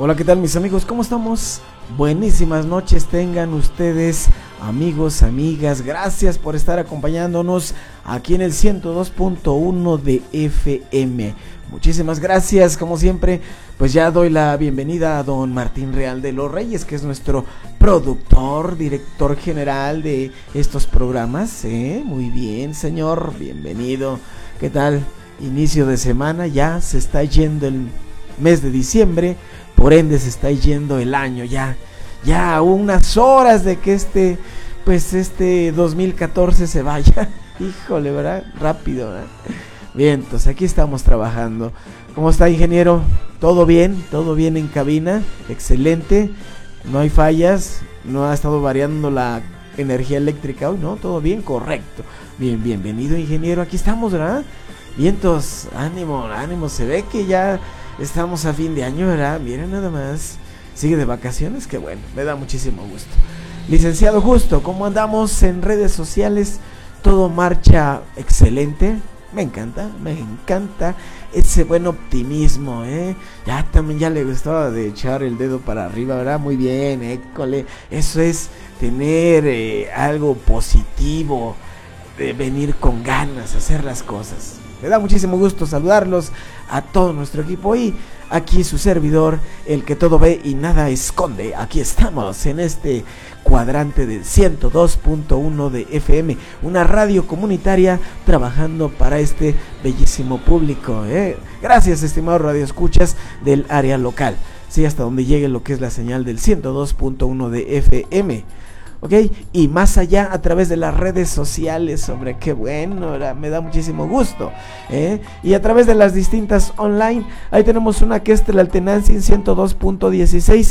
Hola, ¿qué tal mis amigos? ¿Cómo estamos? Buenísimas noches tengan ustedes, amigos, amigas. Gracias por estar acompañándonos aquí en el 102.1 de FM. Muchísimas gracias, como siempre. Pues ya doy la bienvenida a don Martín Real de los Reyes, que es nuestro productor, director general de estos programas. Muy bien, señor, bienvenido. ¿Qué tal? Inicio de semana, ya se está yendo el mes de diciembre, por ende se está yendo el año, ya a unas horas de que este 2014 se vaya. Híjole, ¿verdad? Rápido, ¿verdad? Bien, entonces aquí estamos trabajando. ¿Cómo está, ingeniero? ¿Todo bien? ¿Todo bien en cabina? Excelente. No hay fallas. No ha estado variando la energía eléctrica hoy, ¿no? ¿Todo bien? Correcto. Bien, bienvenido, ingeniero. Aquí estamos, ¿verdad? Vientos, ánimo. Se ve que ya estamos a fin de año, ¿verdad? Miren nada más. Sigue de vacaciones, qué bueno. Me da muchísimo gusto. Licenciado Justo, ¿cómo andamos en redes sociales? Todo marcha excelente. Me encanta ese buen optimismo, Ya también ya le gustaba de echar el dedo para arriba, ¿verdad? Muy bien, école. Eso es tener algo positivo, de venir con ganas a hacer las cosas. Me da muchísimo gusto saludarlos a todo nuestro equipo y aquí su servidor, el que todo ve y nada esconde. Aquí estamos en este cuadrante del 102.1 de FM, una radio comunitaria trabajando para este bellísimo público. Gracias, estimados radioescuchas del área local. Sí, hasta donde llegue lo que es la señal del 102.1 de FM. ¿Ok? Y más allá a través de las redes sociales, hombre, qué bueno, me da muchísimo gusto, y a través de las distintas online, ahí tenemos una que es Tlaltenantzin 102.16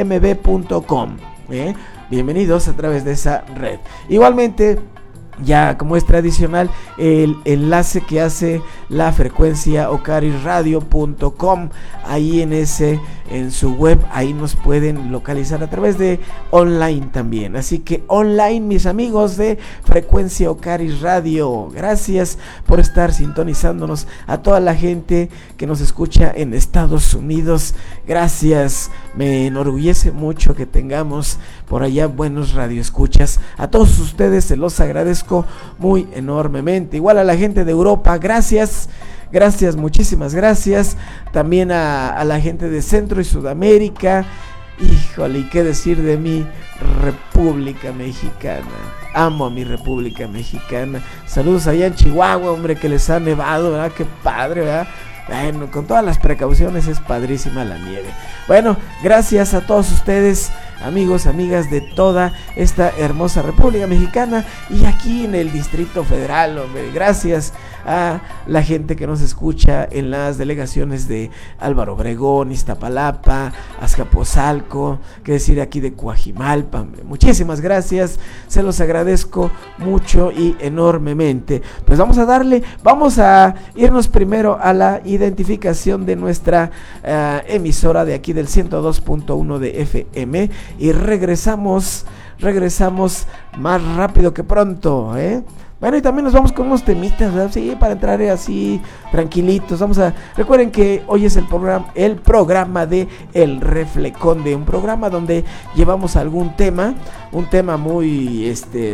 mb.com, bienvenidos a través de esa red. Igualmente, ya como es tradicional, el enlace que hace la frecuencia ocarisradio.com, ahí en su web, ahí nos pueden localizar a través de online también. Así que online, mis amigos de frecuencia Ocaris Radio, gracias por estar sintonizándonos. A toda la gente que nos escucha en Estados Unidos, gracias. Me enorgullece mucho que tengamos por allá buenos radioescuchas. A todos ustedes se los agradezco muy enormemente. Igual a la gente de Europa, gracias, muchísimas gracias. También a la gente de Centro y Sudamérica. Híjole, ¿y qué decir de mi República Mexicana? Amo a mi República Mexicana. Saludos allá en Chihuahua, hombre, que les ha nevado, ¿verdad? Qué padre, ¿verdad? Bueno, con todas las precauciones es padrísima la nieve. Bueno, gracias a todos ustedes, amigos, amigas de toda esta hermosa República Mexicana y aquí en el Distrito Federal, hombre. Gracias a la gente que nos escucha en las delegaciones de Álvaro Obregón, Iztapalapa, Azcapotzalco, que decir aquí de Coajimalpa, hombre. Muchísimas gracias, se los agradezco mucho y enormemente. Pues vamos a irnos primero a la identificación de nuestra emisora de aquí del 102.1 de FM y regresamos más rápido que pronto, Bueno, y también nos vamos con unos temitas, ¿verdad? Sí, para entrar así tranquilitos. Recuerden que hoy es el programa de El Refleconde, un programa donde llevamos algún tema, un tema muy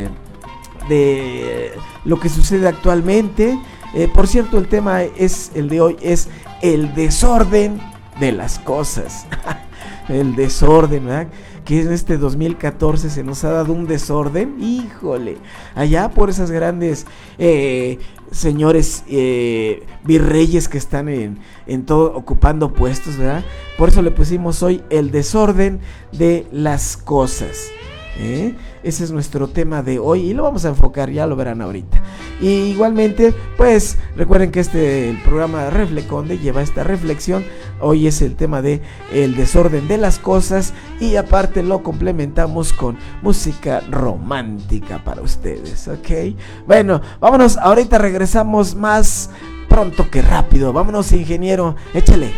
de lo que sucede actualmente. Por cierto, el tema el de hoy es el desorden de las cosas. El desorden, ¿verdad? Que en este 2014 se nos ha dado un desorden, híjole, allá por esas grandes señores virreyes que están en todo ocupando puestos, ¿verdad? Por eso le pusimos hoy el desorden de las cosas. Ese es nuestro tema de hoy y lo vamos a enfocar, ya lo verán ahorita. Y igualmente, pues recuerden que el programa de Refleconde lleva esta reflexión. Hoy es el tema de el desorden de las cosas y aparte lo complementamos con música romántica para ustedes, ¿ok? Bueno, vámonos, ahorita regresamos más pronto que rápido. Vámonos, ingeniero, échale.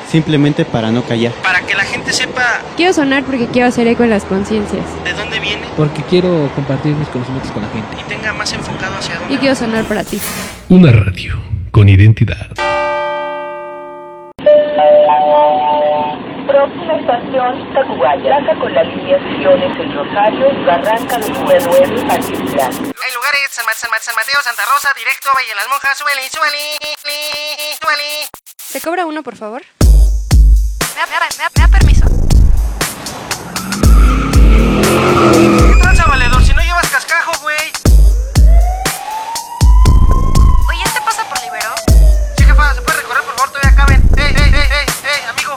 simplemente para no callar. Para que la gente sepa. Quiero sonar porque quiero hacer eco en las conciencias. ¿De dónde viene? Porque quiero compartir mis conocimientos con la gente. Y tenga más enfocado hacia dónde. Y quiero sonar para ti. Una radio con identidad. Próxima estación, Tacubaya. Traza con la línea Siones El Rosario, Barranca de 9 Altiplano. Hay lugares, San Mateo, Santa Rosa, directo, Valle de las Monjas, súbele. ¿Se cobra uno, por favor? ¿Me da permiso? ¿Qué tranza, valedor? Si no llevas cascajo, güey. Oye, ¿este pasa por Libero? Sí, jefa, se puede recorrer, por favor, todavía caben. ¡Ey, amigo!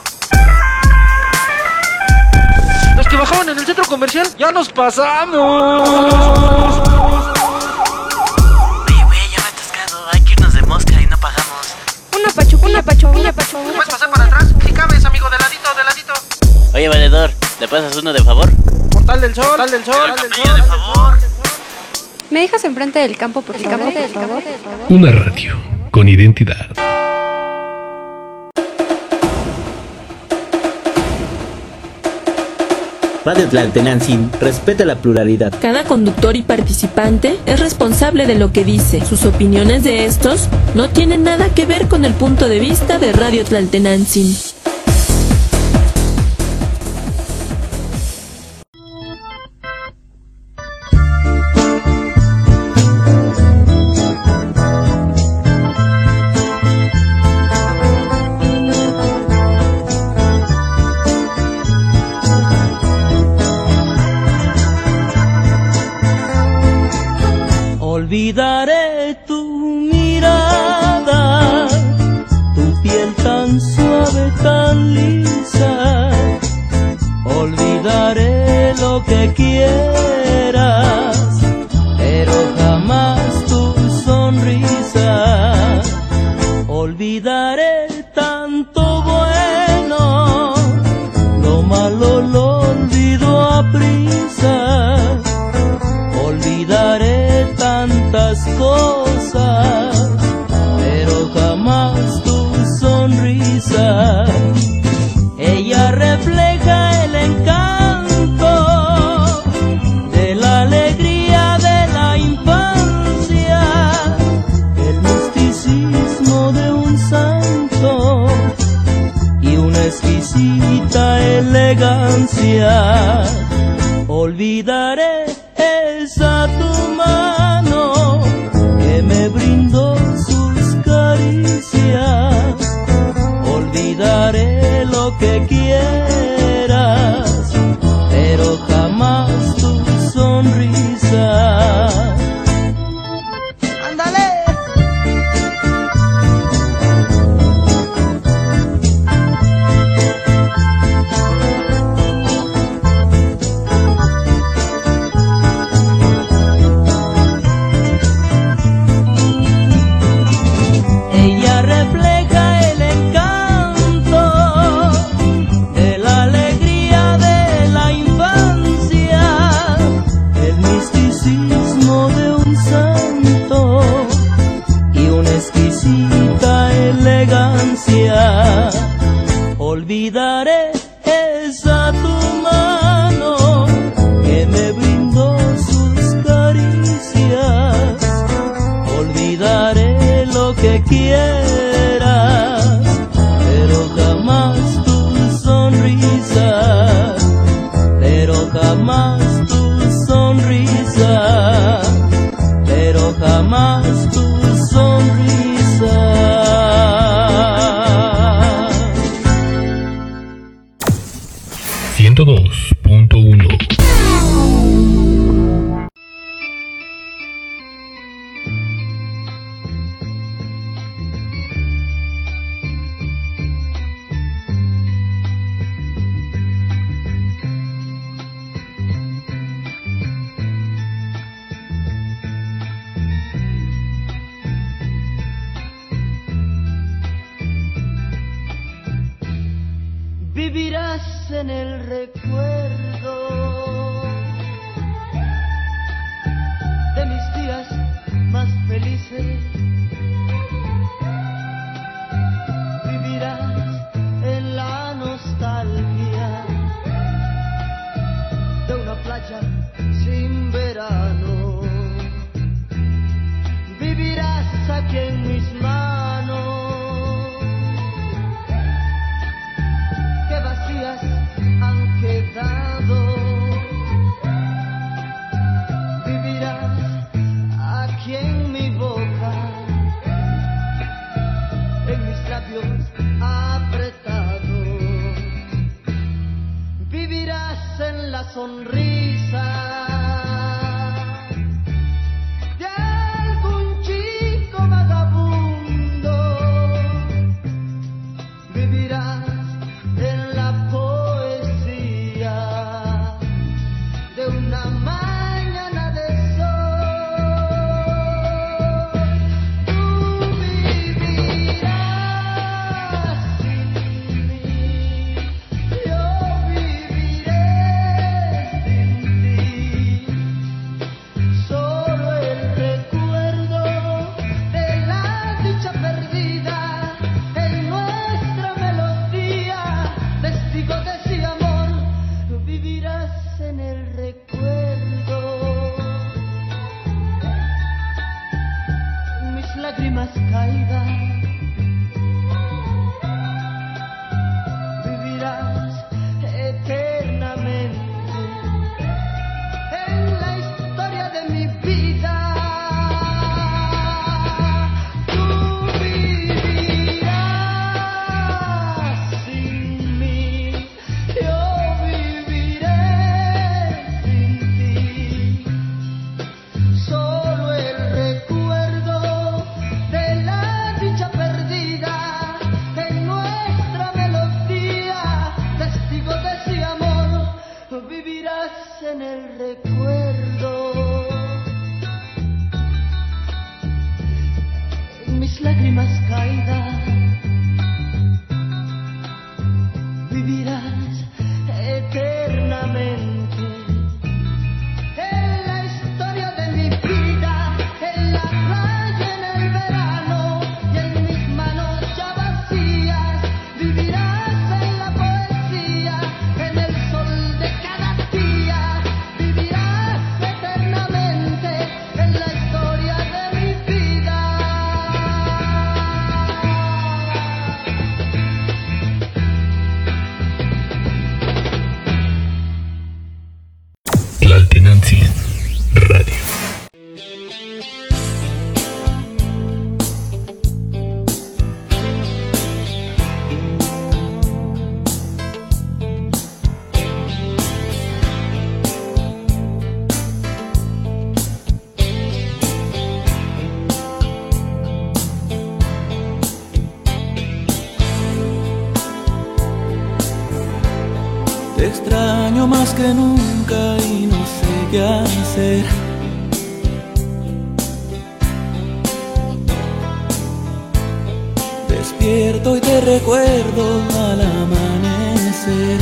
Los que bajaban en el centro comercial, ya nos pasamos. Oye, güey, ya me he atascado. Hay que irnos de mosca y no pagamos. Una pachuquilla. ¿Puedes pasar para atrás? Sí cabes, amigo, de ladito. Oye, valedor, ¿le pasas uno de favor? Portal del Sol. De favor. ¿Me dejas enfrente del campo, por favor? Una radio con identidad. Radio Tlaltenantzin respeta la pluralidad. Cada conductor y participante es responsable de lo que dice. Sus opiniones de estos no tienen nada que ver con el punto de vista de Radio Tlaltenantzin. Olvidaré tu mirada, tu piel tan suave, tan lisa. Olvidaré lo que quieras, pero jamás tu sonrisa. Olvidaré tanto bueno, lo malo lo olvido a prisa. Olvidaré tantas cosas, pero jamás tu sonrisa. Ella refleja el encanto de la alegría de la infancia, el misticismo de un santo y una exquisita elegancia. Olvidaré esa tu mano que me brindó sus caricias. Olvidaré lo que quieras, pero jamás tu sonrisa. ¡Ándale! Olvidaré esa tu mano que me brindó sus caricias. Olvidaré lo que quieras, pero jamás tu sonrisa. Pero jamás tu sonrisa. Pero jamás tu sonrisa. 102.1. Vivirás en el recuerdo de mis días más felices. Vivirás en playa sin verano. Vivirás aquí en mis manos, que vacías han quedado. Vivirás aquí en mi boca, en mis labios apretados. Vivirás en la sonrisa de algún chico vagabundo. Vivirás en la poesía de una mañana de sol. Tú vivirás sin mí, yo viviré sin ti. Solo el recuerdo de la dicha perdida en nuestra melodía, testigo de ese amor, vivirás en el recuerdo. Mis lágrimas caídas, vivirás eternamente en la historia de mi vida. Tú vivirás sin mí, yo viviré sin ti. Solo el recuerdo de la dicha perdida en nuestra melodía, testigo de ese amor, vivirás en el recuerdo. Mis lágrimas caídas, vivirás eternamente en la historia de mi vida, en la playa en el verano y en mis manos ya vacías. Vivirás en la poesía, en el sol de cada día. Vivirás eternamente en la historia de mi vida. Tlaltenanzin Radio. Te extraño más que nunca y no sé qué hacer. Despierto y te recuerdo al amanecer.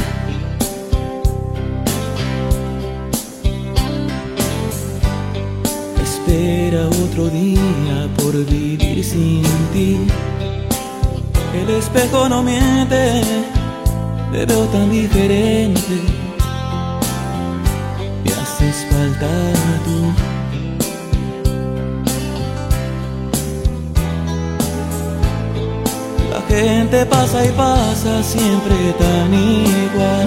Espera otro día por vivir sin ti. El espejo no miente, te veo tan diferente. Me haces falta tú. La gente pasa y pasa siempre tan igual.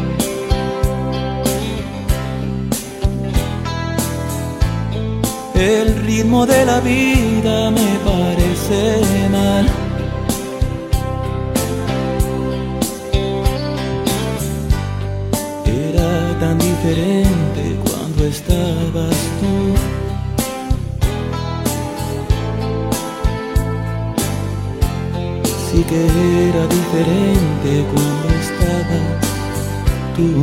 El ritmo de la vida me parece mal. Era tan diferente cuando estabas tú. Sí que era diferente cuando estabas tú.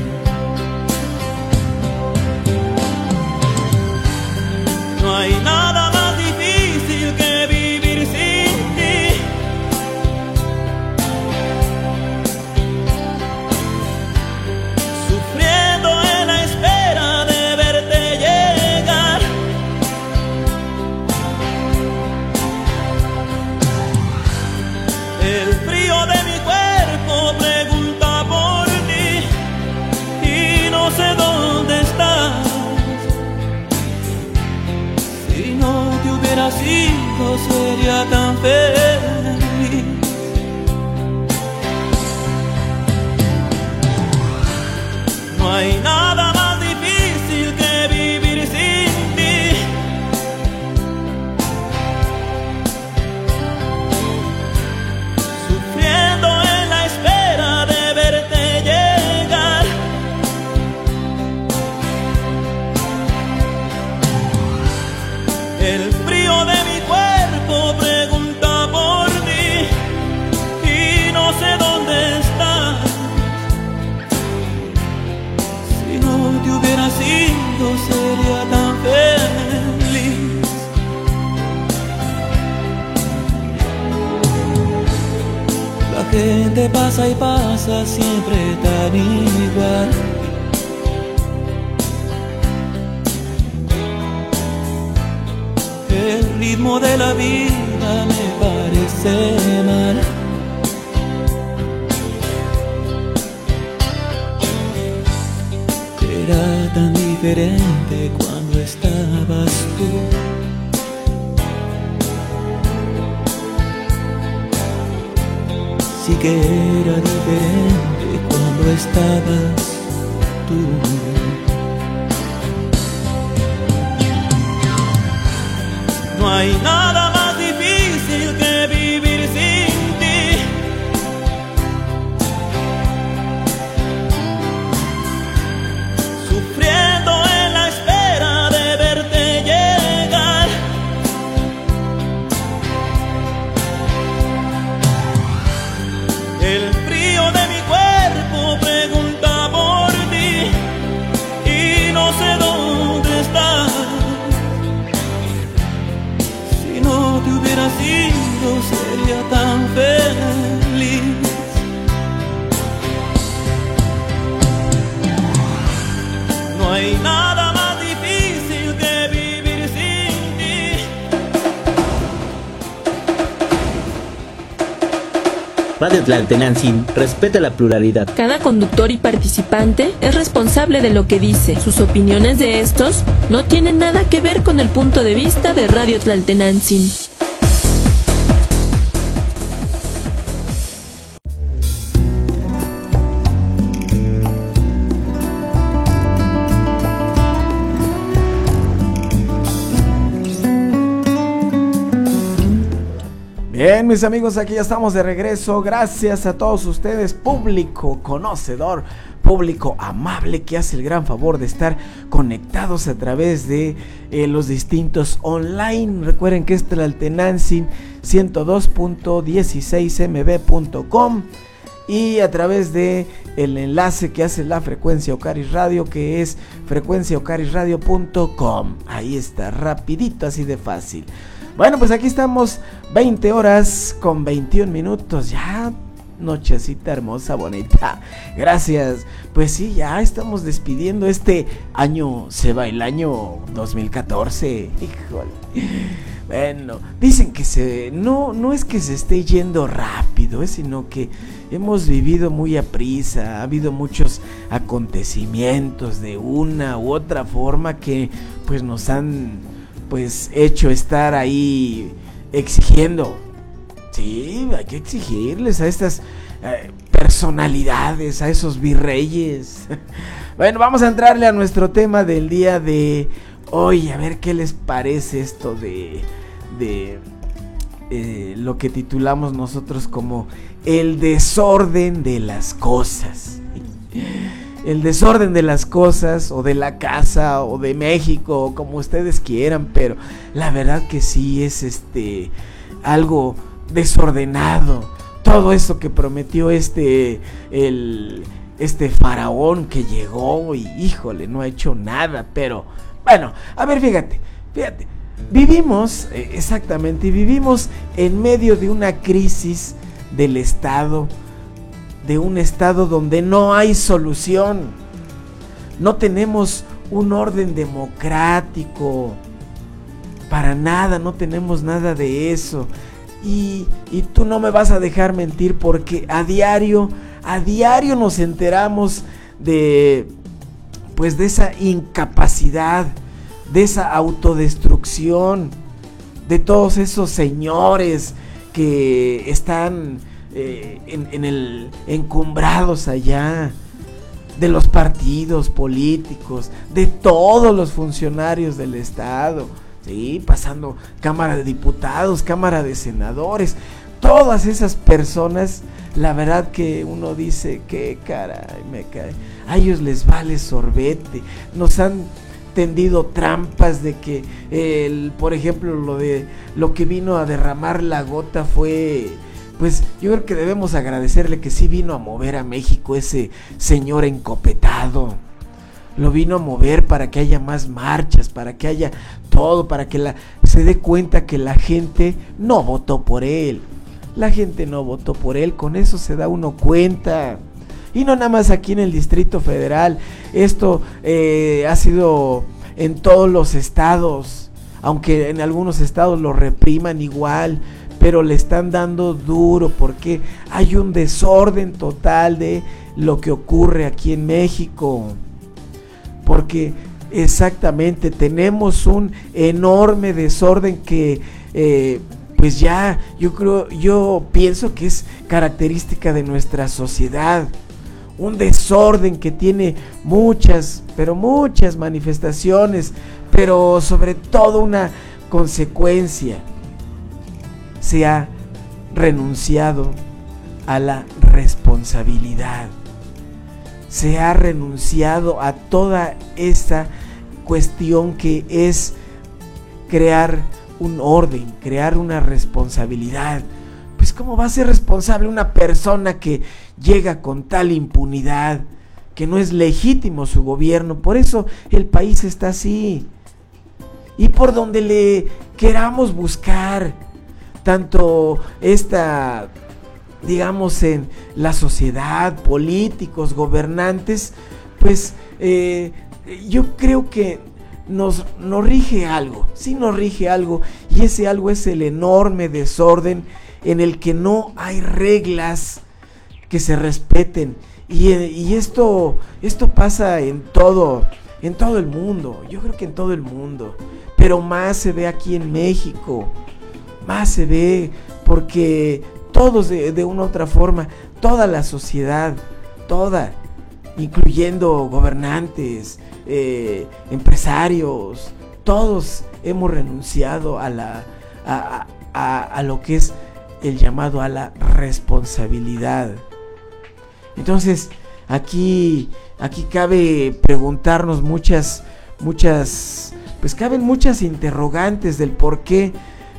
No hay nada más difícil que vivir sin ti. Sufriendo en la espera de verte llegar. El frío de mi cuerpo pregunta por ti. sido sería tan feliz. No hay nada más difícil que vivir sin ti. Sufriendo en la espera de verte llegar. El frío de mi cuerpo pregunta por ti y no sé dónde estás. Si no te hubiera sido sería tan feliz. La gente pasa y pasa siempre tan igual. El ritmo de la vida me parece mal. Era tan diferente cuando estabas tú. Sí que era diferente cuando estabas tú. No hay nada más difícil que vivir sin ti. Sufriendo en la espera de verte llegar. El frío de mi cuerpo pregunta por ti y no sé dónde estás. Si no te hubiera sido sería tan feliz. No hay nada más difícil que vivir sin ti. Radio Tlaltenantzin respeta la pluralidad. Cada conductor y participante es responsable de lo que dice. Sus opiniones de estos no tienen nada que ver con el punto de vista de Radio Tlaltenantzin. Bien, mis amigos, aquí ya estamos de regreso. Gracias a todos ustedes, público conocedor, público amable que hace el gran favor de estar conectados a través de los distintos online. Recuerden que es Tlaltenantzin 102.16mb.com y a través de el enlace que hace la frecuencia Ocaris Radio, que es frecuenciaocarisradio.com. Ahí está, rapidito, así de fácil. Bueno, pues aquí estamos, 20 horas con 21 minutos, ya nochecita hermosa, bonita. Gracias. Pues sí, ya estamos despidiendo este año, se va el año 2014. Híjole. Bueno, dicen que no es que se esté yendo rápido, sino que hemos vivido muy a prisa. Ha habido muchos acontecimientos de una u otra forma que pues nos han pues hecho estar ahí exigiendo. Sí, hay que exigirles a estas personalidades, a esos virreyes. Bueno, vamos a entrarle a nuestro tema del día de hoy. A ver qué les parece esto de lo que titulamos nosotros como el desorden de las cosas. El desorden de las cosas, o de la casa, o de México, o como ustedes quieran, pero la verdad que sí es algo desordenado. Todo eso que prometió este faraón que llegó y híjole, no ha hecho nada. Pero bueno, a ver, fíjate, vivimos en medio de una crisis del Estado, de un Estado donde no hay solución. No tenemos un orden democrático, para nada, no tenemos nada de eso. Y tú no me vas a dejar mentir, porque a diario nos enteramos de esa incapacidad, de esa autodestrucción, de todos esos señores que están encumbrados allá, de los partidos políticos, de todos los funcionarios del Estado, ¿sí? Pasando Cámara de Diputados, Cámara de Senadores, todas esas personas, la verdad que uno dice que caray, me cae, a ellos les vale sorbete, nos han tendido trampas de que por ejemplo lo que vino a derramar la gota fue, pues yo creo que debemos agradecerle que sí vino a mover a México ese señor encopetado, lo vino a mover para que haya más marchas, para que haya todo, para que se dé cuenta que la gente no votó por él, la gente no votó por él, con eso se da uno cuenta. Y no nada más aquí en el Distrito Federal, esto ha sido en todos los estados, aunque en algunos estados lo repriman igual, pero le están dando duro porque hay un desorden total de lo que ocurre aquí en México. Porque exactamente tenemos un enorme desorden que pues ya yo pienso que es característica de nuestra sociedad. Un desorden que tiene muchas, pero muchas manifestaciones, pero sobre todo una consecuencia. Se ha renunciado a la responsabilidad. Se ha renunciado a toda esa cuestión que es crear un orden, crear una responsabilidad. Pues ¿cómo va a ser responsable una persona que llega con tal impunidad, que no es legítimo su gobierno? Por eso el país está así. Y por donde le queramos buscar, tanto digamos en la sociedad, políticos, gobernantes, pues yo creo que nos rige algo, sí nos rige algo, y ese algo es el enorme desorden en el que no hay reglas que se respeten, y esto pasa en todo el mundo, yo creo que en todo el mundo, pero más se ve aquí en México, más se ve porque todos de una u otra forma, toda la sociedad, toda, incluyendo gobernantes, empresarios, todos hemos renunciado a lo que es el llamado a la responsabilidad. Entonces aquí cabe preguntarnos muchas, pues caben muchas interrogantes del por qué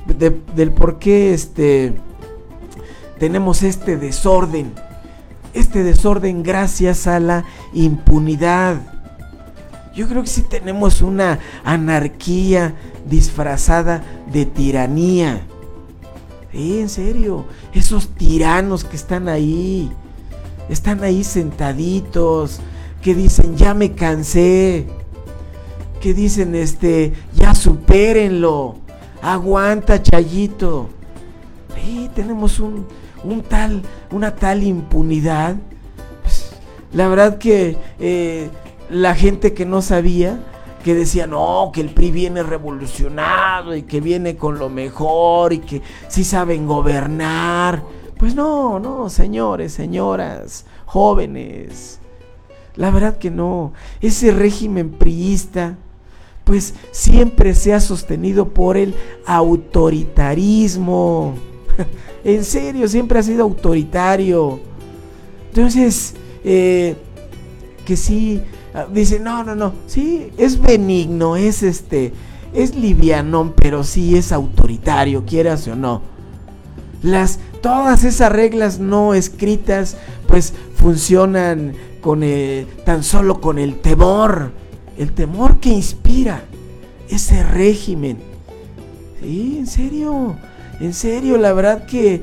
tenemos este desorden gracias a la impunidad. Yo creo que sí tenemos una anarquía disfrazada de tiranía. En serio, esos tiranos que están ahí sentaditos, que dicen ya me cansé, que dicen ya supérenlo, aguanta Chayito. Tenemos una tal impunidad. Pues, la verdad que la gente que no sabía, que decía no, que el PRI viene revolucionado y que viene con lo mejor y que sí saben gobernar. Pues no, señores, señoras, jóvenes, la verdad que no. Ese régimen priista pues siempre se ha sostenido por el autoritarismo. En serio, siempre ha sido autoritario. Entonces, que sí, dice, no, sí, es benigno, es livianón, pero sí es autoritario, quieras o no. Todas esas reglas no escritas, pues funcionan tan solo con el temor que inspira ese régimen. Sí, en serio, la verdad que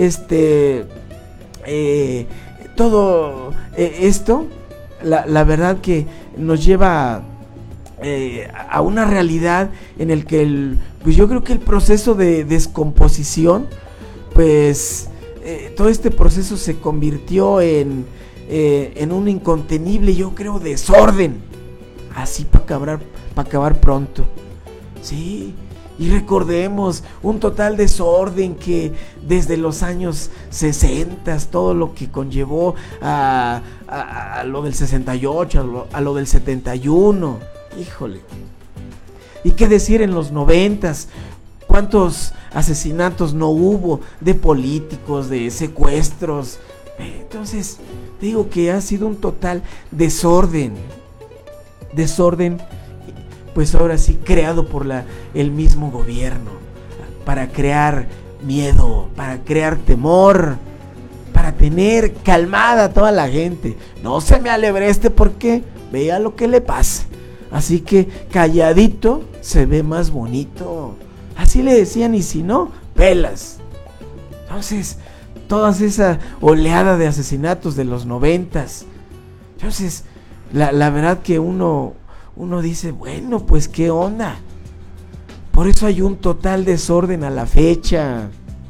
todo esto, la verdad que nos lleva a una realidad en el que pues yo creo que el proceso de descomposición, pues todo este proceso se convirtió en un incontenible, yo creo, desorden, así para acabar pronto. Sí, Y recordemos un total desorden que desde los años 60, todo lo que conllevó a lo del 68, a lo del 71, híjole. Y qué decir en los 90s, cuántos asesinatos no hubo de políticos, de secuestros. Entonces, digo que ha sido un total desorden, pues ahora sí, creado por el mismo gobierno, para crear miedo, para crear temor, para tener calmada a toda la gente. No se me alebreste porque vea lo que le pasa. Así que calladito se ve más bonito. Así le decían, y si no, pelas. Entonces, toda esa oleada de asesinatos de los 90s. Entonces, la verdad que uno dice, bueno, pues qué onda. Por eso hay un total desorden a la fecha.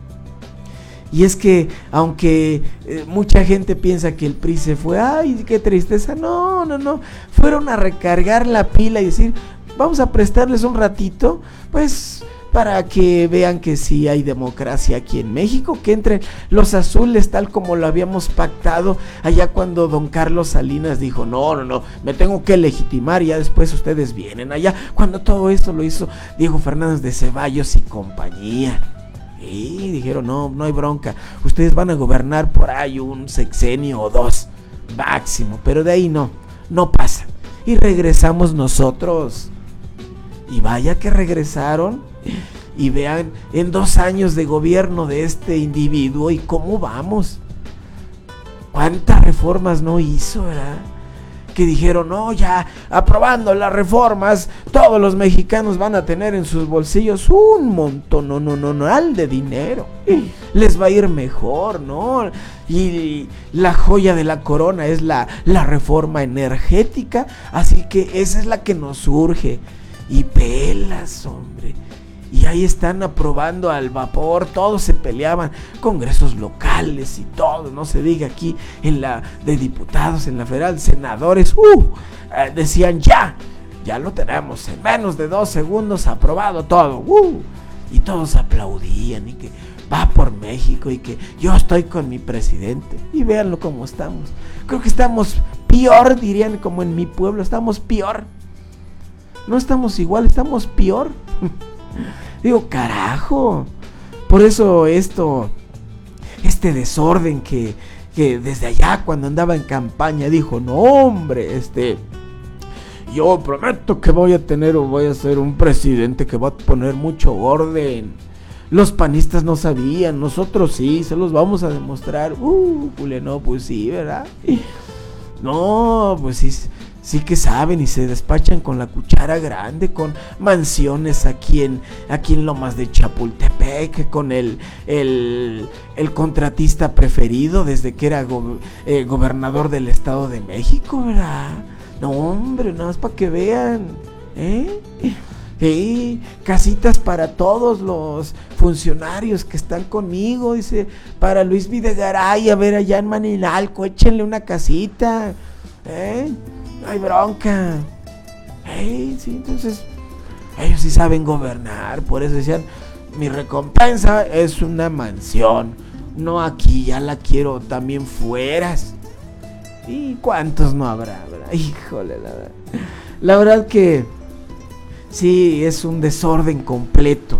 Y es que, aunque mucha gente piensa que el PRI se fue, ay, qué tristeza, no, fueron a recargar la pila y decir, vamos a prestarles un ratito, pues, para que vean que sí hay democracia aquí en México, que entren los azules tal como lo habíamos pactado allá cuando don Carlos Salinas dijo, no, me tengo que legitimar y ya después ustedes vienen allá, cuando todo esto lo hizo Diego Fernández de Ceballos y compañía. Y dijeron, no hay bronca, ustedes van a gobernar por ahí un sexenio o dos máximo, pero de ahí no pasa. Y regresamos nosotros. Y vaya que regresaron. Y vean, en 2 años de gobierno de este individuo, y cómo vamos. Cuántas reformas no hizo, ¿verdad? Que dijeron, no, ya aprobando las reformas, todos los mexicanos van a tener en sus bolsillos un montón, de dinero. Les va a ir mejor, ¿no? Y la joya de la corona es la reforma energética, así que esa es la que nos surge. Y pelas, hombre. Y ahí están aprobando al vapor, todos se peleaban, congresos locales y todo, no se diga aquí en la de diputados, en la federal, senadores, decían ya lo tenemos, en menos de 2 segundos aprobado todo, y todos aplaudían y que va por México y que yo estoy con mi presidente. Y véanlo cómo estamos, creo que estamos peor, dirían como en mi pueblo, estamos peor, no estamos igual, estamos peor. Digo, carajo. Por eso este desorden que desde allá cuando andaba en campaña dijo, no hombre, yo prometo que voy a ser un presidente que va a poner mucho orden. Los panistas no sabían, nosotros sí, se los vamos a demostrar. No, pues sí, ¿verdad? No, pues sí que saben y se despachan con la cuchara grande, con mansiones aquí en Lomas de Chapultepec, con el contratista preferido desde que era gobernador del Estado de México, ¿verdad? No, hombre, nada más para que vean, casitas para todos los funcionarios que están conmigo, dice, para Luis Videgaray, a ver allá en Maninalco, échenle una casita, no hay bronca. Sí, entonces ellos sí saben gobernar. Por eso decían, mi recompensa es una mansión, no aquí, ya la quiero también fueras. ¿Y cuántos no habrá, verdad? Híjole, la verdad que sí, es un desorden completo,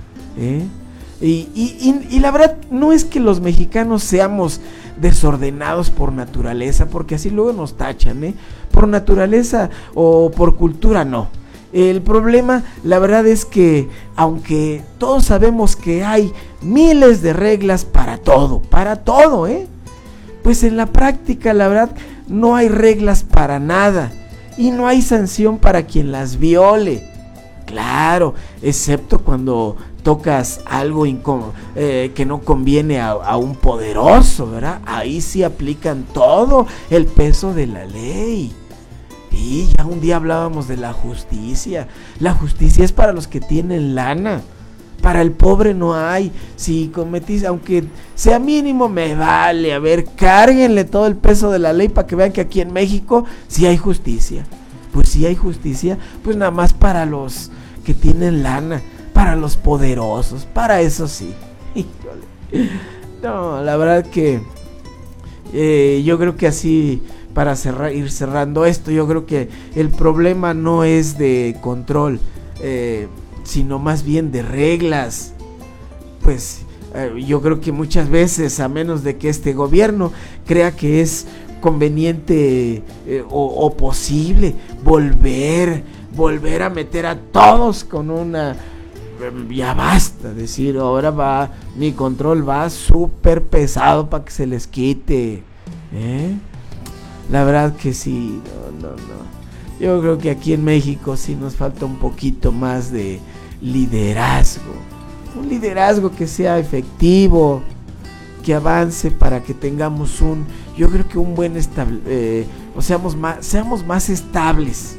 y la verdad no es que los mexicanos seamos desordenados por naturaleza, porque así luego nos tachan, por naturaleza o por cultura, no. El problema, la verdad es que aunque todos sabemos que hay miles de reglas para todo, pues en la práctica la verdad no hay reglas para nada y no hay sanción para quien las viole. Claro, excepto cuando tocas algo que no conviene a un poderoso, ¿verdad? Ahí sí aplican todo el peso de la ley. Y ya un día hablábamos de la justicia. La justicia es para los que tienen lana. Para el pobre no hay. Si cometiste, aunque sea mínimo, me vale. A ver, cárguenle todo el peso de la ley para que vean que aquí en México sí hay justicia. Pues sí hay justicia, pues nada más para los que tienen lana. para los poderosos, para eso sí. Híjole. No, la verdad que yo creo que así, para ir cerrando esto, yo creo que el problema no es de control, sino más bien de reglas. Pues yo creo que muchas veces, a menos de que este gobierno crea que es conveniente o posible volver a meter a todos con una... Ya basta, decir, ahora mi control va súper pesado para que se les quite, La verdad que sí, no. Yo creo que aquí en México sí nos falta un poquito más de liderazgo. Un liderazgo que sea efectivo, que avance para que tengamos yo creo que un buen seamos más estables,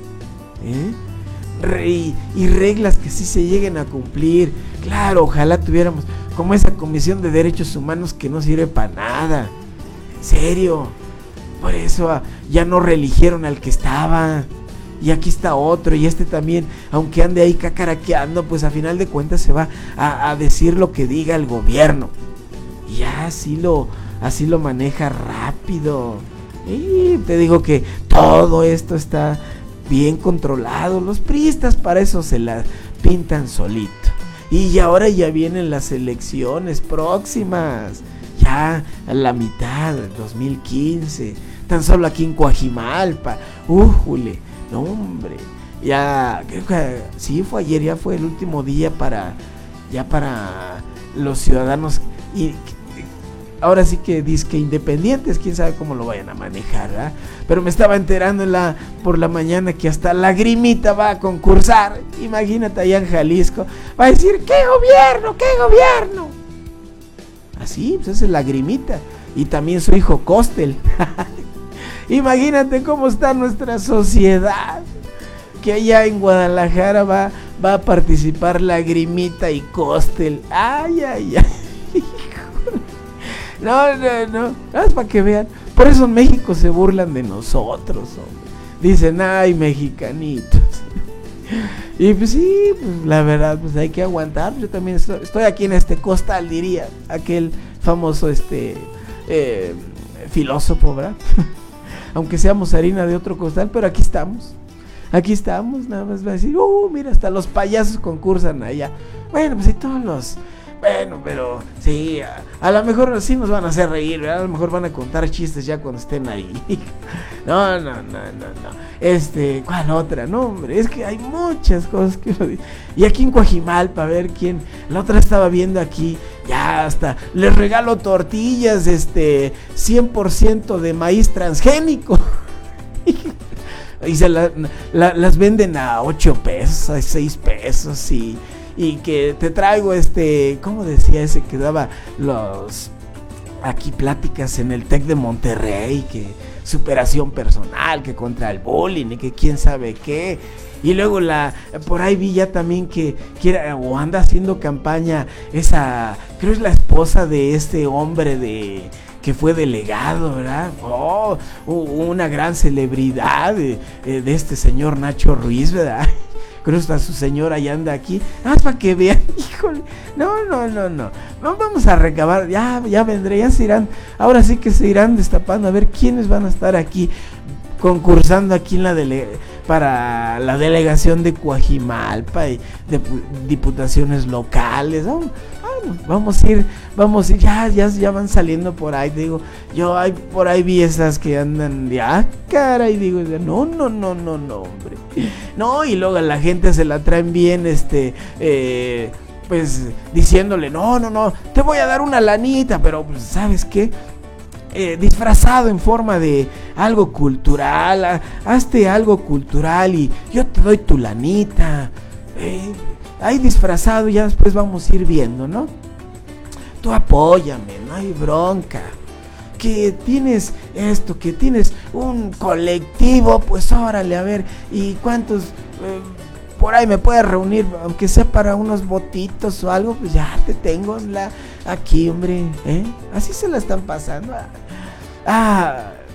y reglas que sí se lleguen a cumplir. Claro, ojalá tuviéramos como esa Comisión de Derechos Humanos que no sirve para nada, en serio. Por eso ya no reeligieron al que estaba, y aquí está otro, y este también, aunque ande ahí cacaraqueando, pues a final de cuentas se va a decir lo que diga el gobierno, y ya así lo maneja rápido. Y te digo que todo esto está bien controlado. Los priistas para eso se la pintan solito. Y ahora ya vienen las elecciones próximas, ya a la mitad del 2015, tan solo aquí en Coajimalpa. ¡Újule! No, hombre, ya creo que sí, fue ayer, ya fue el último día para los ciudadanos, y ahora sí que dizque independientes, quién sabe cómo lo vayan a manejar, ¿verdad? Pero me estaba enterando por la mañana que hasta Lagrimita va a concursar. Imagínate, allá en Jalisco va a decir, ¡qué gobierno! Así, pues es Lagrimita, y también su hijo Costel. Imagínate cómo está nuestra sociedad, que allá en Guadalajara va a participar Lagrimita y Costel. Ay. No, es para que vean. Por eso en México se burlan de nosotros, hombre. Dicen, ay, mexicanitos. Y pues sí, pues la verdad, pues hay que aguantar. Yo también estoy aquí en este costal, diría aquel famoso filósofo, ¿verdad? Aunque seamos harina de otro costal, pero aquí estamos, nada más va a decir, mira, hasta los payasos concursan allá. Bueno, pues sí, bueno, pero sí, a lo mejor sí nos van a hacer reír, ¿verdad? A lo mejor van a contar chistes ya cuando estén ahí. No. ¿Cuál otra? No, hombre, es que hay muchas cosas que uno dice. Y aquí en Coajimalpa, a ver quién. La otra estaba viendo aquí, ya hasta les regalo tortillas, 100% de maíz transgénico. Y se las venden a 8 pesos, a 6 pesos, y que te traigo ¿cómo decía ese que daba aquí pláticas en el TEC de Monterrey, que superación personal, que contra el bullying, y que quién sabe qué? Y luego por ahí vi ya también que quiere o anda haciendo campaña creo es la esposa de este hombre que fue delegado, ¿verdad? Una gran celebridad de este señor Nacho Ruiz, ¿verdad? Creo que hasta su señora ya anda aquí. Nada más para que vean, híjole. No. Vamos a recabar, ya vendré, ya se irán. Ahora sí que se irán destapando a ver quiénes van a estar aquí concursando aquí para la delegación de Coajimalpa y de diputaciones locales. Vamos a ir, ya van saliendo por ahí, digo, por ahí vi esas que andan caray, digo, no, hombre, no, y luego a la gente se la traen bien, pues, diciéndole, no, te voy a dar una lanita, pero, pues, ¿sabes qué? Disfrazado en forma de algo cultural, hazte algo cultural y yo te doy tu lanita, ahí disfrazado, ya después vamos a ir viendo, ¿no? Tú apóyame, no hay bronca. Que tienes esto, que tienes un colectivo, pues órale, a ver, ¿y cuántos por ahí me puedes reunir? Aunque sea para unos votitos o algo, pues ya te tengo aquí, hombre, Así se la están pasando.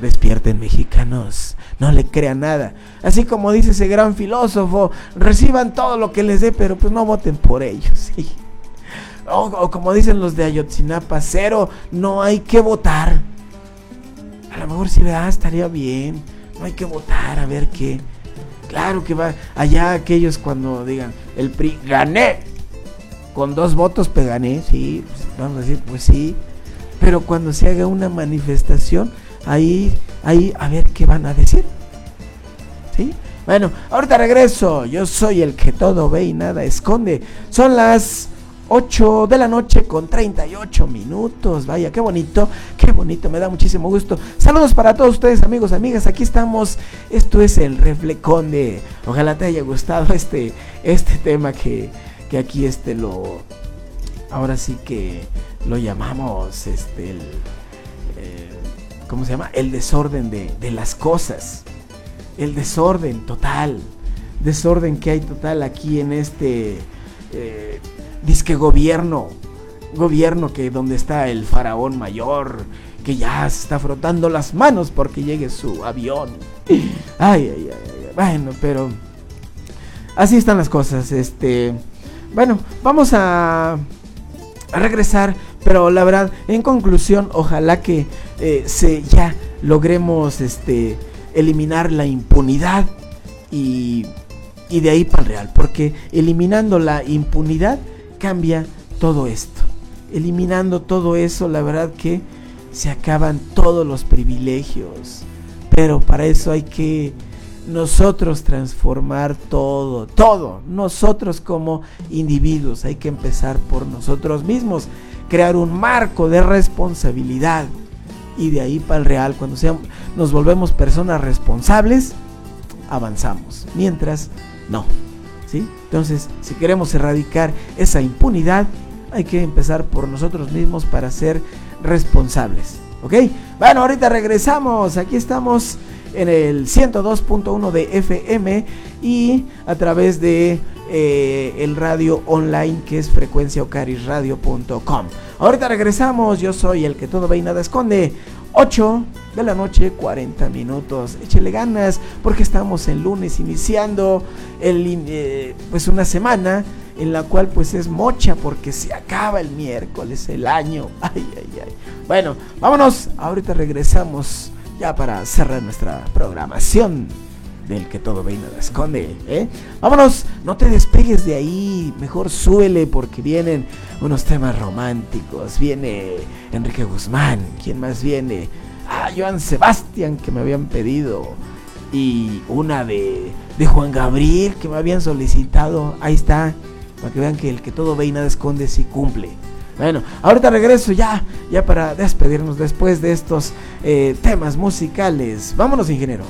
Despierten, mexicanos, no le crean nada. Así como dice ese gran filósofo, reciban todo lo que les dé, pero pues no voten por ellos, ¿sí? O como dicen los de Ayotzinapa, cero, no hay que votar. A lo mejor sí, ¿verdad? Estaría bien, no hay que votar, a ver qué. Claro que va, allá aquellos cuando digan, el PRI, gané, con 2 votos pues gané, sí, pues, vamos a decir, pues sí. Pero cuando se haga una manifestación, ahí, a ver qué van a decir. ¿Sí? Bueno, ahorita regreso. Yo soy el que todo ve y nada esconde. Son las 8 de la noche con 38 minutos. Vaya, qué bonito, me da muchísimo gusto. Saludos para todos ustedes, amigos, amigas. Aquí estamos. Esto es el Refleconde. Ojalá te haya gustado este tema que aquí ahora sí que lo llamamos ¿cómo se llama? El desorden de las cosas. El desorden total. Desorden que hay total aquí en este disque gobierno que donde está el faraón mayor, que ya se está frotando las manos porque llegue su avión. Ay. Bueno, pero así están las cosas. Bueno, vamos a regresar, pero la verdad, en conclusión, ojalá que ya logremos eliminar la impunidad y de ahí para el real, porque eliminando la impunidad cambia todo esto. Eliminando todo eso, la verdad que se acaban todos los privilegios, pero para eso hay que nosotros transformar todo, nosotros como individuos, hay que empezar por nosotros mismos, crear un marco de responsabilidad y de ahí para el real, cuando nos volvemos personas responsables, avanzamos, mientras no, ¿sí? Entonces, si queremos erradicar esa impunidad, hay que empezar por nosotros mismos para ser responsables, ¿ok? Bueno, ahorita regresamos, aquí estamos en el 102.1 de FM y a través de el radio online que es frecuenciaocarisradio.com. Ahorita regresamos, yo soy el que todo ve y nada esconde. 8 de la noche, 40 minutos. Échele ganas porque estamos el lunes iniciando pues una semana en la cual pues es mocha porque se acaba el miércoles el año. Ay. Bueno, vámonos. Ahorita regresamos ya para cerrar nuestra programación del que todo ve y nada esconde, ¿eh? Vámonos, no te despegues de ahí, mejor súbele porque vienen unos temas románticos. Viene Enrique Guzmán, ¿quién más viene? Joan Sebastián, que me habían pedido, y una de Juan Gabriel que me habían solicitado. Ahí está, para que vean que el que todo ve y nada esconde sí cumple. Bueno, ahorita regreso ya para despedirnos después de estos temas musicales. Vámonos, ingeniero.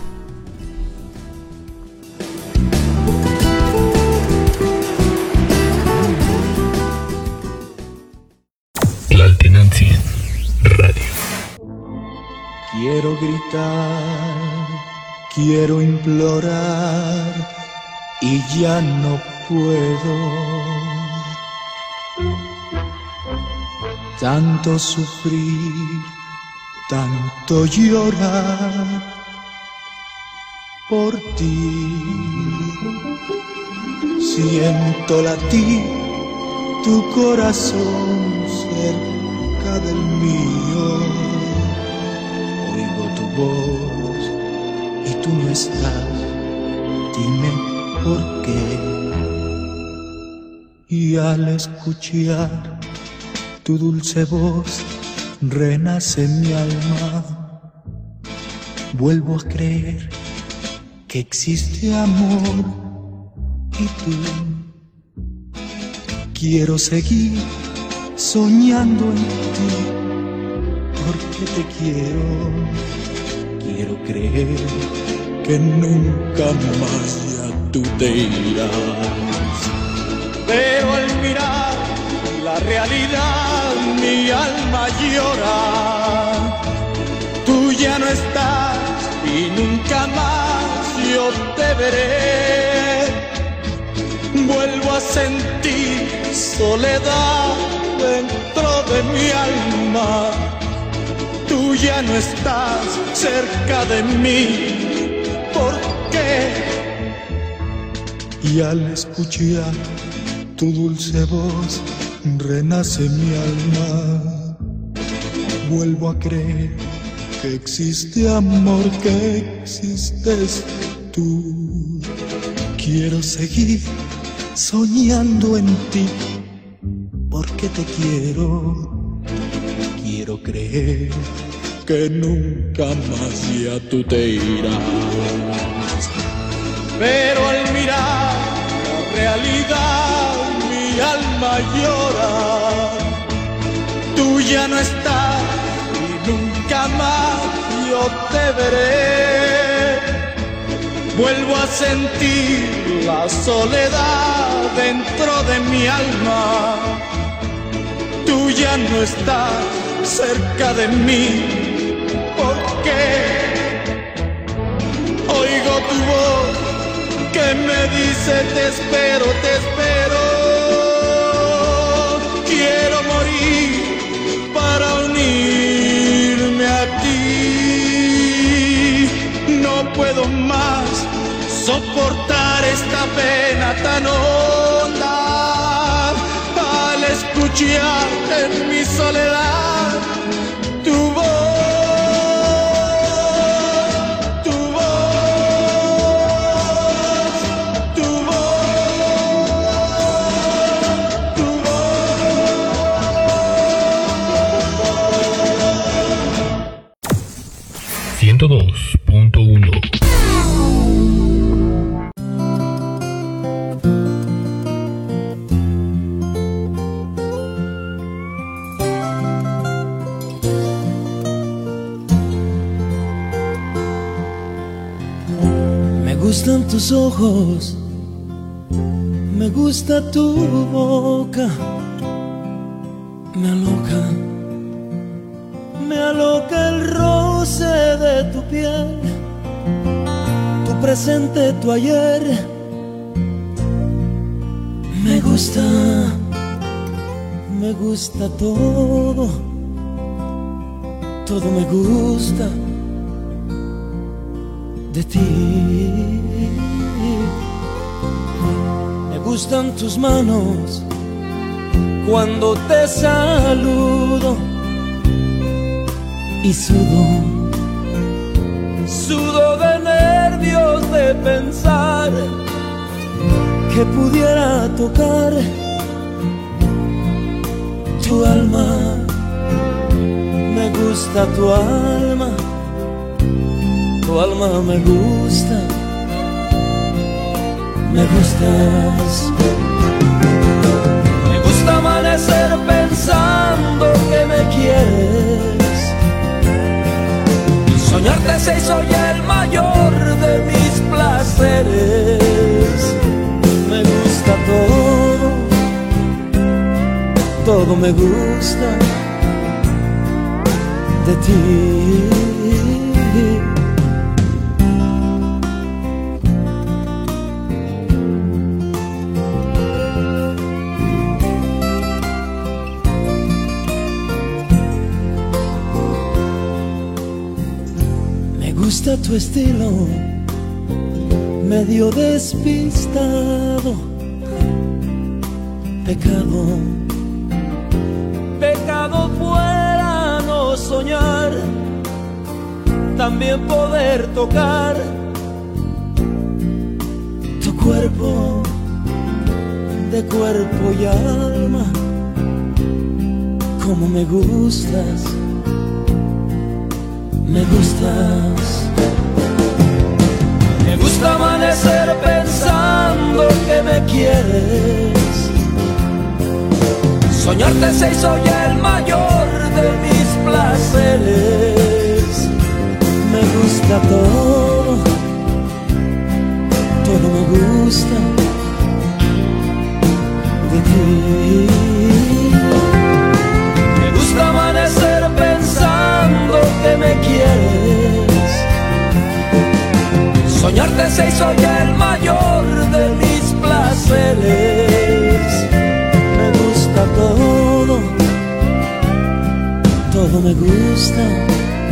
Tlaltenancingo Radio. Quiero gritar, quiero implorar y ya no puedo. Tanto sufrir, tanto llorar por ti. Siento latir tu corazón cerca del mío. Oigo tu voz y tú no estás. Dime por qué. Y al escuchar tu dulce voz renace mi alma. Vuelvo a creer que existe amor y tú. Quiero seguir soñando en ti porque te quiero. Quiero creer que nunca más ya tú te irás. Pero al mirar la realidad mi alma llora. Tú ya no estás y nunca más yo te veré. Vuelvo a sentir soledad dentro de mi alma. Tú tú ya no estás cerca de mí. ¿Por qué? Y al escuchar tu dulce voz renace mi alma. Vuelvo a creer que existe amor, que existes tú. Quiero seguir soñando en ti, porque te quiero. Quiero creer que nunca más ya tú te irás. Pero al mirar la realidad mi alma llora. Tú ya no estás y nunca más yo te veré. Vuelvo a sentir la soledad dentro de mi alma. Tú ya no estás cerca de mí. ¿Por qué? Oigo tu voz que me dice te espero, te espero. Quiero morir para unirme a ti. No puedo más soportar esta pena tan honda. Al escuchar en mi soledad tu voz. Me gustan tus ojos, me gusta tu boca, me aloca el roce de tu piel, tu presente, tu ayer. Me gusta todo, todo me gusta de ti. Me gustan tus manos cuando te saludo y sudo de nervios de pensar que pudiera tocar tu alma. Me gusta tu alma. Tu alma me gusta, me gustas. Me gusta amanecer pensando que me quieres. Soñarte se hizo ya el mayor de mis placeres. Me gusta todo, todo me gusta de ti. Me gusta tu estilo, medio despistado. Pecado fuera no soñar, también poder tocar tu cuerpo, de cuerpo y alma. Como me gustas, me gustas. Me gusta amanecer pensando que me quieres. Soñarte se hizo ya el mayor de mis placeres. Me gusta todo, todo me gusta de ti. Me gusta amanecer pensando que me quieres. Soñarte se hizo ya el mayor de mis placeres. Me gusta todo, todo me gusta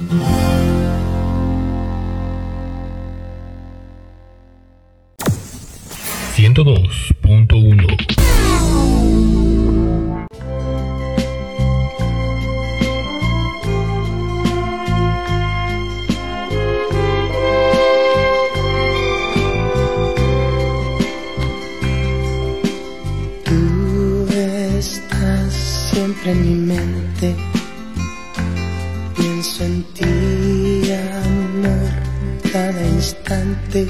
Tú estás siempre en mi mente, pienso en ti, amor, cada instante.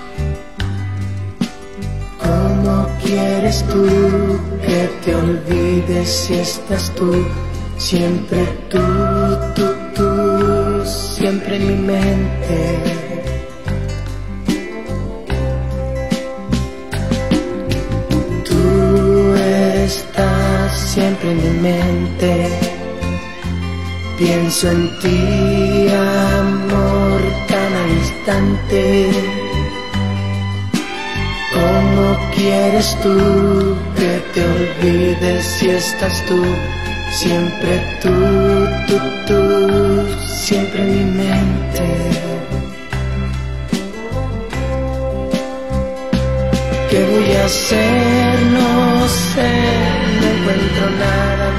¿Cómo quieres tú que te olvides si estás tú? Siempre tú, siempre en mi mente. Tú estás siempre en mi mente, pienso en ti, amor, cada instante. ¿Cómo quieres tú que te olvides si estás tú? Siempre tú, siempre en mi mente. ¿Qué voy a hacer? No sé, no encuentro nada.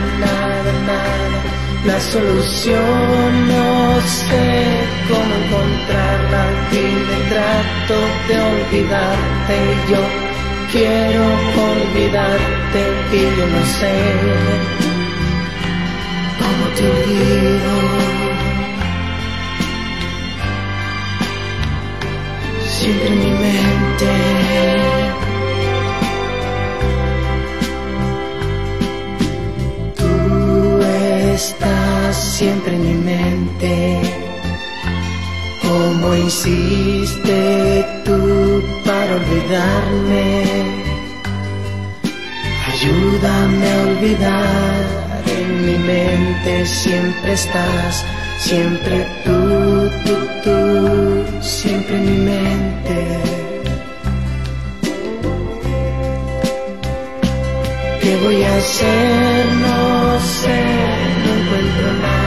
La solución no sé cómo encontrarla. Dime, trato de olvidarte y yo quiero olvidarte y yo no sé cómo te olvido. Siempre en mi mente. Estás siempre en mi mente. ¿Cómo hiciste tú para olvidarme? Ayúdame a olvidar. En mi mente siempre estás. Siempre tú, siempre en mi mente. ¿Qué voy a hacer? No sé, no encuentro nada.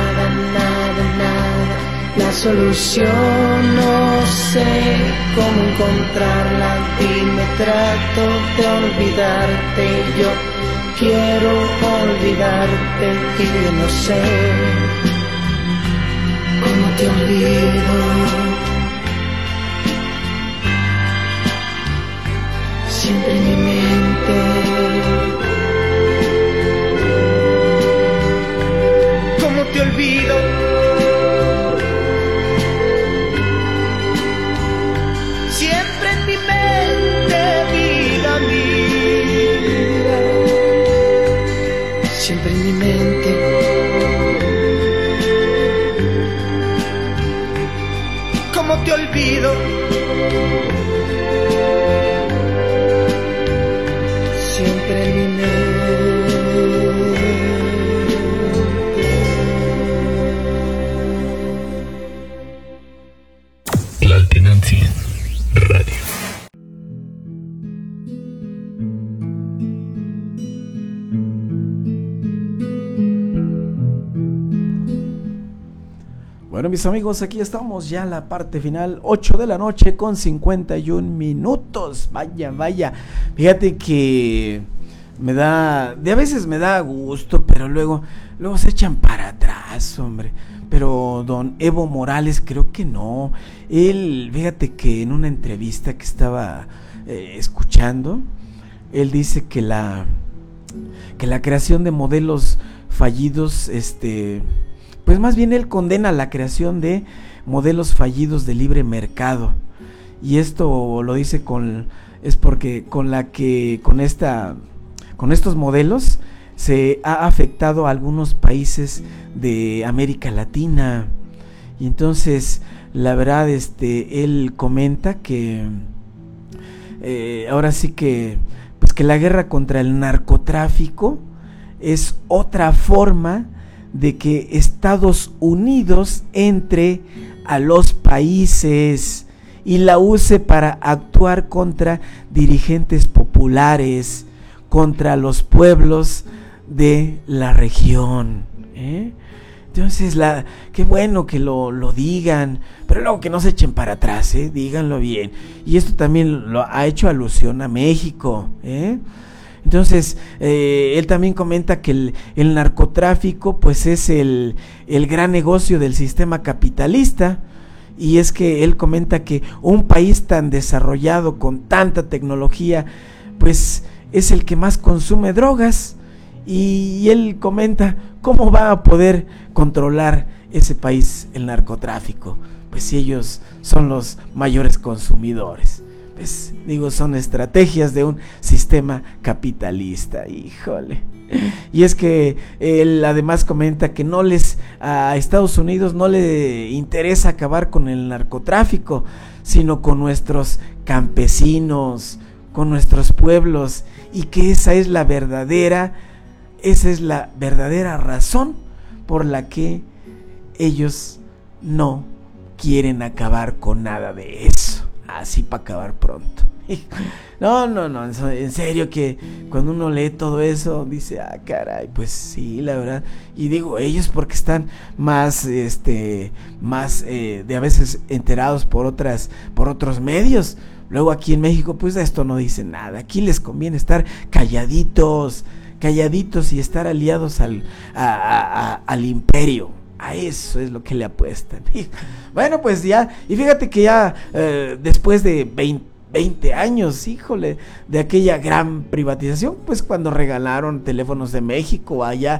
La solución no sé cómo encontrarla. Dime, trato de olvidarte. Yo quiero olvidarte y yo no sé cómo te olvido. Siempre en mi mente. Te olvido. Siempre en mi mente, vida mía. Siempre en mi mente. ¿Cómo te olvido? Siempre en mi mente. Radio. Bueno, mis amigos, aquí estamos ya en la parte final, 8 de la noche con 51 minutos. Vaya. Fíjate que a veces me da gusto, pero luego se echan para atrás, hombre. Pero don Evo Morales creo que no. Él, fíjate que en una entrevista que estaba escuchando, él dice que la creación de modelos fallidos, pues más bien él condena la creación de modelos fallidos de libre mercado. Y esto lo dice porque con estos modelos se ha afectado a algunos países de América Latina. Y entonces la verdad él comenta que ahora sí que pues que la guerra contra el narcotráfico es otra forma de que Estados Unidos entre a los países y la use para actuar contra dirigentes populares, contra los pueblos de la región, Entonces, qué bueno que lo digan, pero luego que no se echen para atrás, díganlo bien. Y esto también lo ha hecho alusión a México, Entonces, él también comenta que el narcotráfico pues es el gran negocio del sistema capitalista, y es que él comenta que un país tan desarrollado con tanta tecnología pues es el que más consume drogas, y él comenta cómo va a poder controlar ese país el narcotráfico, pues si ellos son los mayores consumidores. Pues digo, son estrategias de un sistema capitalista, híjole. Y es que él además comenta que a Estados Unidos no le interesa acabar con el narcotráfico, sino con nuestros campesinos, con nuestros pueblos, y que esa es la verdadera razón por la que ellos no quieren acabar con nada de eso. Así para acabar pronto. No, en serio que cuando uno lee todo eso dice, caray, pues sí, la verdad. Y digo, ellos porque están más de a veces enterados por otros medios. Luego aquí en México pues de esto no dicen nada. Aquí les conviene estar calladitos y estar aliados al imperio. A eso es lo que le apuestan. Bueno, pues ya, y fíjate que ya después de 20 años, híjole, de aquella gran privatización, pues cuando regalaron Teléfonos de México allá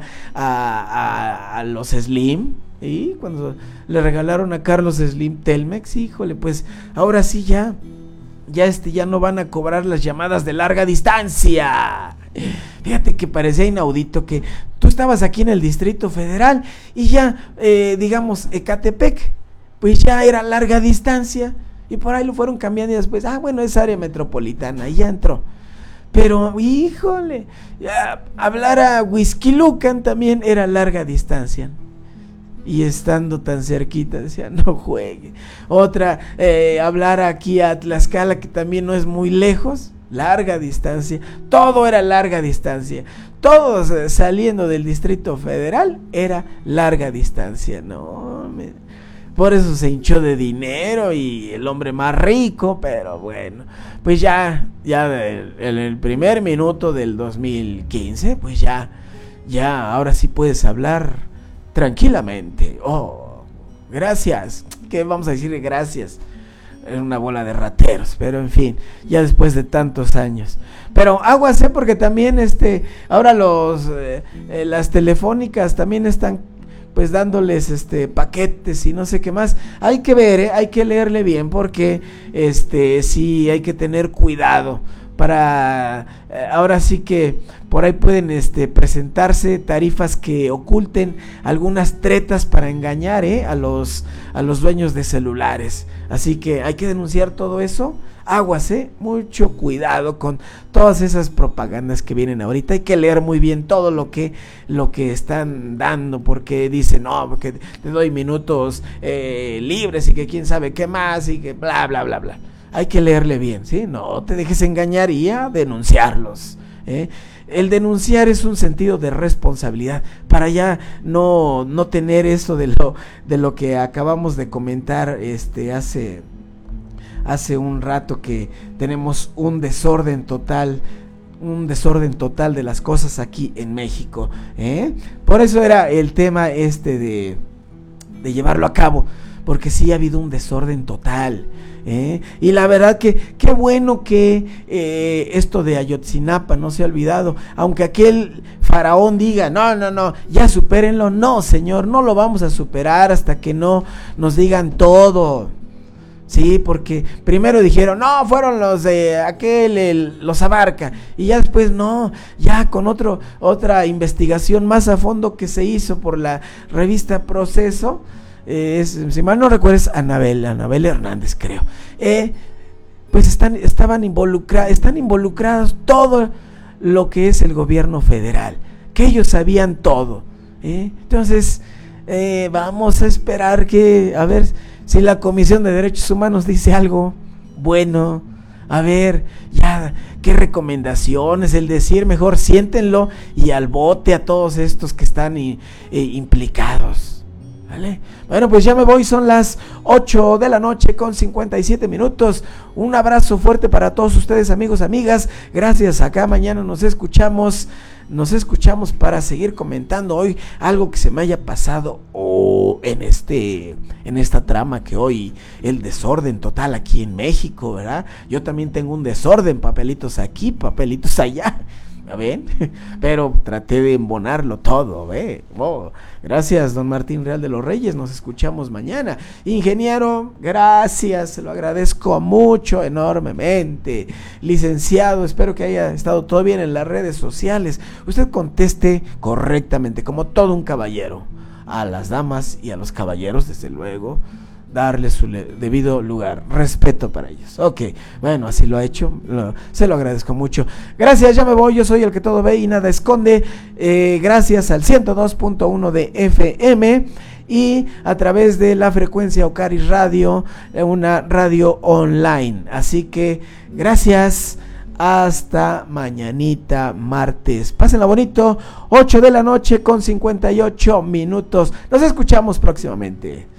a los Slim, y cuando le regalaron a Carlos Slim Telmex, híjole, pues ahora sí ya no van a cobrar las llamadas de larga distancia. Fíjate que parecía inaudito que tú estabas aquí en el Distrito Federal y ya, digamos, Ecatepec, pues ya era larga distancia, y por ahí lo fueron cambiando y después, bueno, es área metropolitana, y ya entró. Pero, híjole, hablar a Huixquilucan también era larga distancia. Y estando tan cerquita, decía, no juegue. Otra, hablar aquí a Tlaxcala, que también no es muy lejos, larga distancia. Todo era larga distancia. Todos saliendo del Distrito Federal era larga distancia. No, por eso se hinchó de dinero y el hombre más rico, pero bueno, pues ya en el primer minuto del 2015, pues ya ahora sí puedes hablar tranquilamente. Gracias. ¿Qué vamos a decirle gracias? Es una bola de rateros, pero en fin, ya después de tantos años. Pero aguas, porque también ahora las telefónicas también están pues dándoles paquetes y no sé qué más. Hay que ver, hay que leerle bien, porque sí hay que tener cuidado para ahora sí que por ahí pueden presentarse tarifas que oculten algunas tretas para engañar a los dueños de celulares. Así que hay que denunciar todo eso. Aguas, mucho cuidado con todas esas propagandas que vienen ahorita. Hay que leer muy bien todo lo que están dando, porque dicen, no, porque te doy minutos libres y que quién sabe qué más y que bla, bla, bla, bla. Hay que leerle bien, ¿sí? No te dejes engañar y a denunciarlos, El denunciar es un sentido de responsabilidad para ya no tener eso de lo que acabamos de comentar hace un rato, que tenemos un desorden total de las cosas aquí en México, Por eso era el tema de llevarlo a cabo, porque sí ha habido un desorden total, y la verdad que qué bueno que esto de Ayotzinapa no se ha olvidado, aunque aquel faraón diga, no, ya supérenlo. No, señor, no lo vamos a superar hasta que no nos digan todo. Sí, porque primero dijeron, no, fueron los de los Abarca, y ya después no, ya con otra investigación más a fondo que se hizo por la revista Proceso, si mal no recuerdo es Anabel Hernández, creo, pues están involucrados todo lo que es el gobierno federal, que ellos sabían todo, entonces vamos a esperar a ver si la Comisión de Derechos Humanos dice algo bueno. A ver, ya, qué recomendaciones, el decir mejor siéntenlo y al bote a todos estos que están implicados. ¿Vale? Bueno, pues ya me voy, son las 8 de la noche con 57 minutos. Un abrazo fuerte para todos ustedes, amigos, amigas. Gracias, acá mañana nos escuchamos para seguir comentando hoy algo que se me haya pasado en esta trama que hoy, el desorden total aquí en México, ¿verdad? Yo también tengo un desorden, papelitos aquí, papelitos allá. ¿Ven? Pero traté de embonarlo todo, ¿ve? Oh, gracias, don Martín Real de los Reyes, nos escuchamos mañana. Ingeniero, gracias, se lo agradezco mucho, enormemente. Licenciado, espero que haya estado todo bien en las redes sociales. Usted conteste correctamente, como todo un caballero. A las damas y a los caballeros, desde luego, darle su debido lugar, respeto para ellos. Ok, bueno, así lo ha hecho, se lo agradezco mucho. Gracias, ya me voy, yo soy el que todo ve y nada esconde. Gracias al 102.1 de FM y a través de la frecuencia Ocaris Radio, una radio online. Así que gracias, hasta mañanita martes. Pásenla bonito, 8 de la noche con 58 minutos. Nos escuchamos próximamente.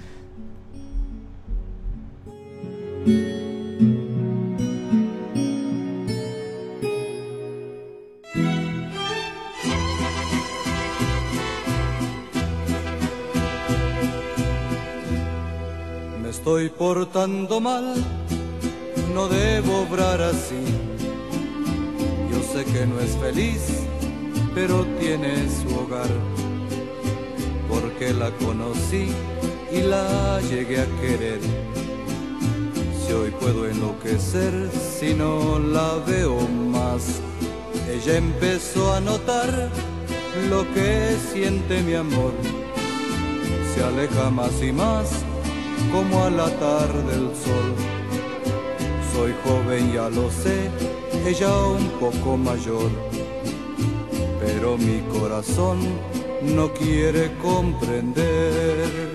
Me estoy portando mal, no debo obrar así. Yo sé que no es feliz, pero tiene su hogar. Porque la conocí y la llegué a querer. Si hoy puedo enloquecer, si no la veo más. Ella empezó a notar lo que siente mi amor. Se aleja más y más, como al atar del sol. Soy joven, ya lo sé, ella un poco mayor. Pero mi corazón no quiere comprender.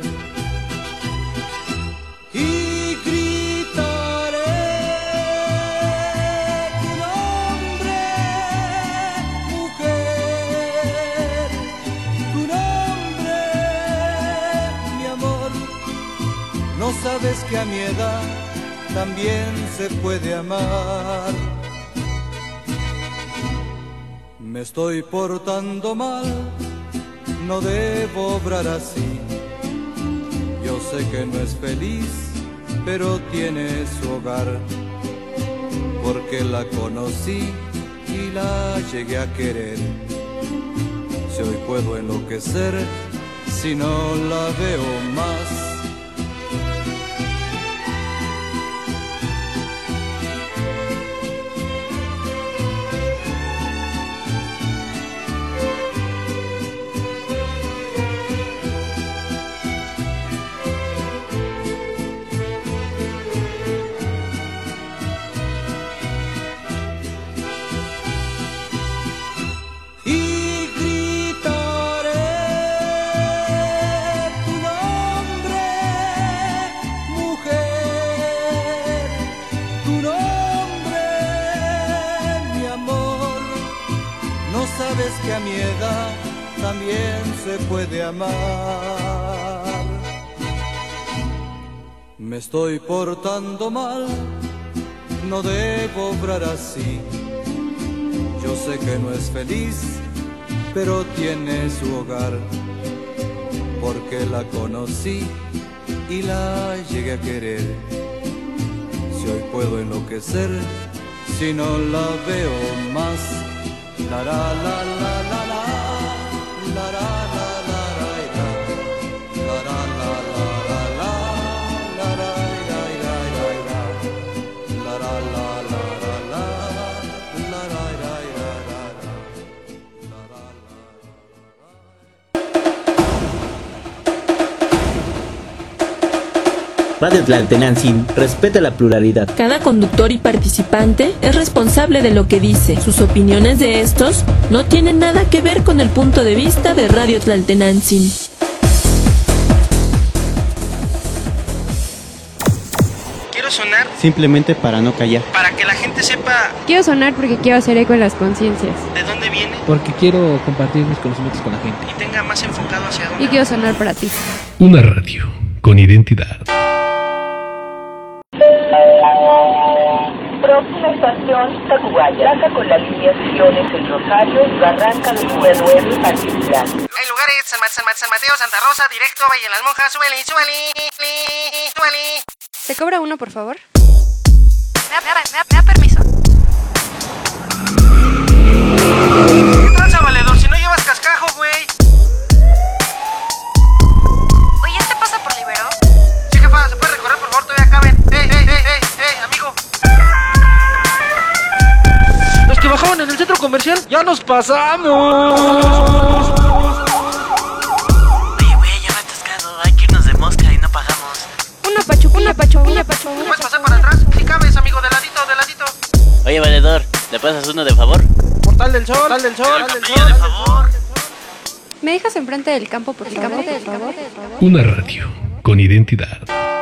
Y gritaré tu nombre, mujer, tu nombre, mi amor. No sabes que a mi edad también se puede amar. Me estoy portando mal, no debo obrar así. Yo sé que no es feliz, pero tiene su hogar. Porque la conocí y la llegué a querer. Si hoy puedo enloquecer, si no la veo más. Que a mi edad también se puede amar. Me estoy portando mal, no debo obrar así. Yo sé que no es feliz, pero tiene su hogar. Porque la conocí y la llegué a querer. Si hoy puedo enloquecer, si no la veo más. La la la la la la, la la la la la, la la la la la, la la la la la, la la la la la, la la la la la. Radio Tlaltenantzin respeta la pluralidad. Cada conductor y participante es responsable de lo que dice. Sus opiniones de estos no tienen nada que ver con el punto de vista de Radio Tlaltenantzin. Quiero sonar simplemente para no callar. para que la gente sepa Quiero sonar porque quiero hacer eco en las conciencias. de dónde viene Porque quiero compartir mis conocimientos con la gente. y tenga más enfocado hacia dónde Y quiero sonar para ti. Una radio con identidad. Próxima estación, Tacubaya. Pasa con las lineaciones El Rosario, Barranca del Pueblo, Particular. Hay lugares, San Mateo, Santa Rosa, directo, Valle de las Monjas, súbele. ¿Se cobra uno, por favor? Me da permiso. ¿Qué tranza, valedor? Si no llevas cascajo, güey. Oye, ¿este pasa por Libero? Sí, jefa, se puede recorrer, por favor, todavía caben. Amigo. Los que bajaban en el centro comercial, ya nos pasamos. Oye, güey, ya me he atascado. Hay que irnos de mosca y no pagamos. Una pachuquilla. ¿Puedes pasar para atrás? Si cabes, amigo, de ladito. Oye, valedor, ¿le pasas uno de favor? Portal del Sol. De favor. ¿Me dejas enfrente del campo, por favor? Una radio con identidad.